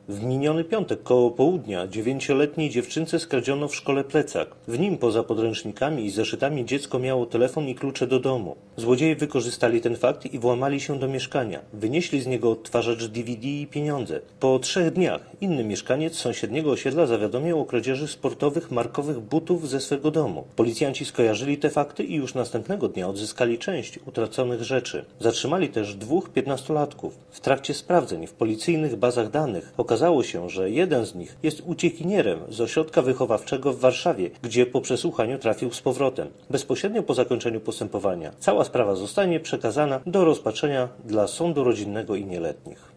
W miniony piątek koło południa 9-letniej dziewczynce skradziono w szkole plecak. W nim poza podręcznikami i zeszytami dziecko miało telefon i klucze do domu. Złodzieje wykorzystali ten fakt i włamali się do mieszkania. Wynieśli z niego odtwarzacz DVD i pieniądze. Po 3 dniach inny mieszkaniec sąsiedniego osiedla zawiadomił o kradzieży sportowych markowych butów ze swego domu. Policjanci skojarzyli te fakty i już następnego dnia odzyskali część utraconych rzeczy. Zatrzymali też 2 15-latków. W trakcie sprawdzeń w policyjnych bazach danych okazało się, że jeden z nich jest uciekinierem z ośrodka wychowawczego w Warszawie, gdzie po przesłuchaniu trafił z powrotem. Bezpośrednio po zakończeniu postępowania cała sprawa zostanie przekazana do rozpatrzenia dla sądu rodzinnego i nieletnich.